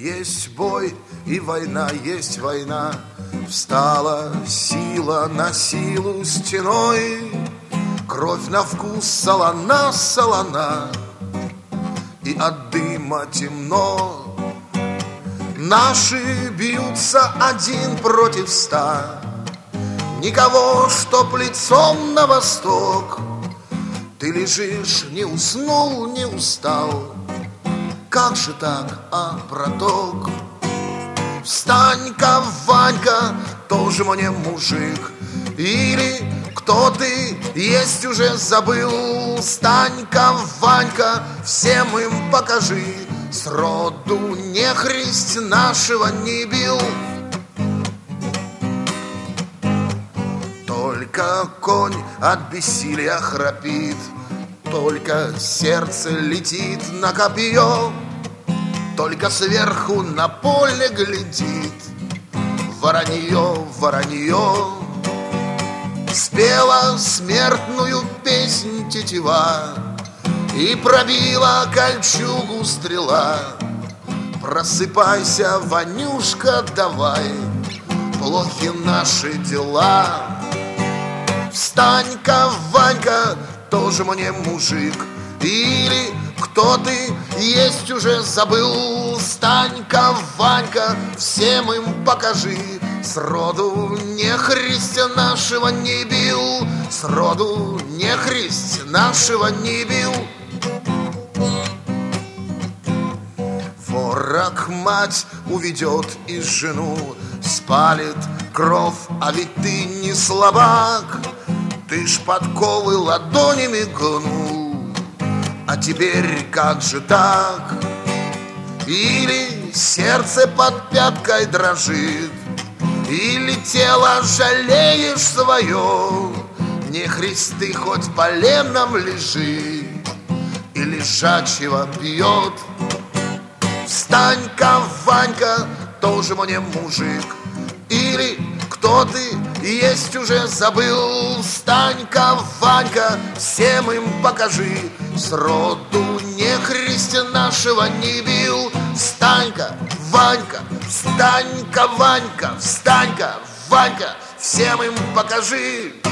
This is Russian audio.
есть бой, и война есть война. Встала сила на силу стеной, кровь на вкус солона, солона, и от дыма темно. Наши бьются 1 против 100, никого, чтоб лицом на восток. Ты лежишь, не уснул, не устал. Как же так, браток? Встань-ка, Ванька, тоже мне мужик. Или кто ты, есть уже забыл. Встань-ка, Ванька, всем им покажи. Сроду нехрист нашего не бил. Только конь от бессилия храпит, только сердце летит на копье, только сверху на поле глядит воронье, воронье. Спела смертную песнь тетива, и пробила кольчугу стрела. Просыпайся, Ванюшка, давай, плохи наши дела. Встань-ка, Ванька, тоже мне мужик. Или кто ты, есть уже забыл. Встань-ка, Ванька, всем им покажи. Сроду нехрист нашего не бил, сроду нехрист нашего не бил. Ворог мать уведет и жену, спалит кровь, а ведь ты не слабак. Ты ж подковы ладонями гнул, а теперь как же так? Или сердце под пяткой дрожит, или тело жалеешь свое. Нехрист ты хоть поленом лежи, и лежачего бьет. Встань-ка, Ванька, тоже мне мужик. Или кто ты, есть уже забыл. Встань-ка, Ванька, всем им покажи. Сроду нехрист нашего не бил. Встань-ка, Ванька, встань-ка, Ванька, встань-ка, Ванька, всем им покажи.